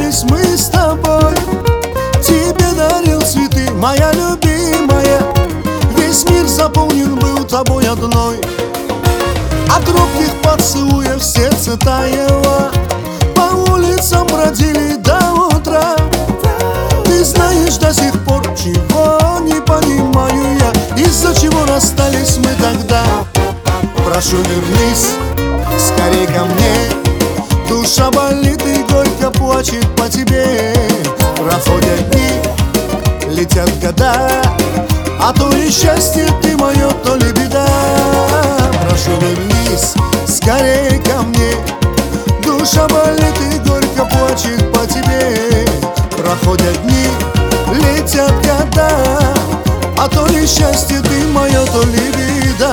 расстались мы с тобой. Тебе дарил цветы, моя любимая. Весь мир заполнен был тобой одной. От робких поцелуев сердце таяло, по улицам бродили до утра. Ты знаешь до сих пор, чего не понимаю я, из-за чего расстались мы тогда. Прошу, вернись скорей ко мне. Душа болит и горько плачет по тебе. Проходят дни, летят года, а то ли счастье ты мое, то ли беда. Прошу, вернись скорей ко мне. Душа болит и горько плачет по тебе. Проходят дни, летят года, а то ли счастье ты мое, то ли беда.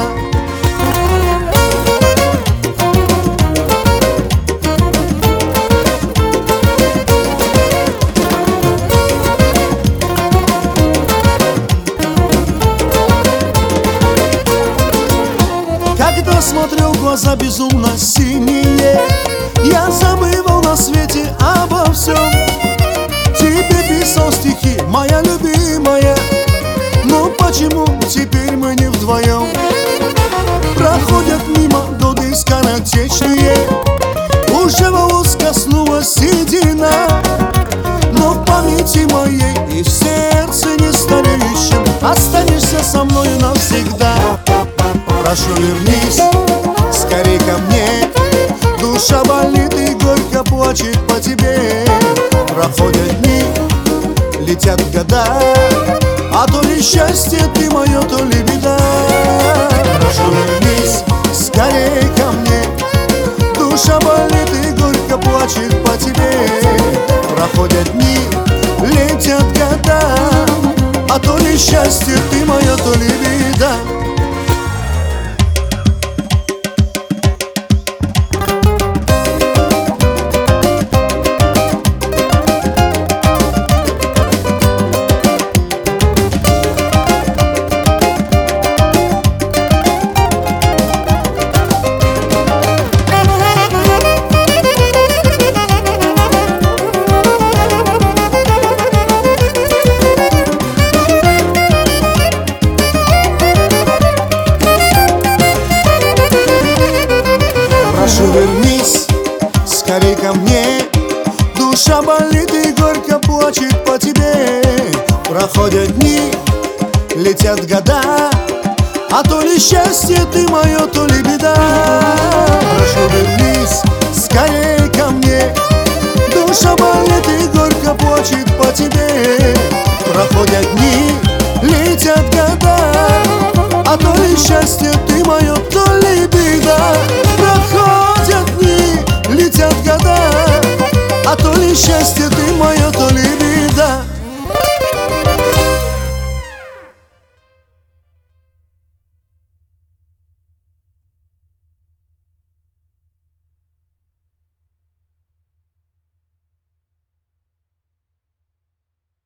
Когда смотрел в глаза безумно синие, я забывал на свете обо всем. Тебе писал стихи, моя любимая, но почему теперь мы не вдвоем? Проходят мимо годы скоротечные, уже волос коснулась седина, но в памяти моей и в сердце не стареющем останешься со мной навсегда. Прошу, вернись скорей ко мне. Душа болит и горько плачет по тебе. Проходят дни, летят года, а то ли счастье ты мое, то ли беда. Прошу, вернись скорей ко мне. Душа болит и горько плачет по тебе. Проходят дни, летят года, а то ли счастье ты мое, то ли беда. Прошу, вернись скорей ко мне. Душа болит и горько плачет по тебе. Проходят дни, летят года, а то ли счастье ты мое, то ли беда. Прошу, вернись скорей ко мне. Душа болит и горько плачет по тебе. Проходят дни, летят года, а то ли счастье ты мое, то ли беда. Проходят дни, летят года, а то ли счастье ты мое, то ли беда.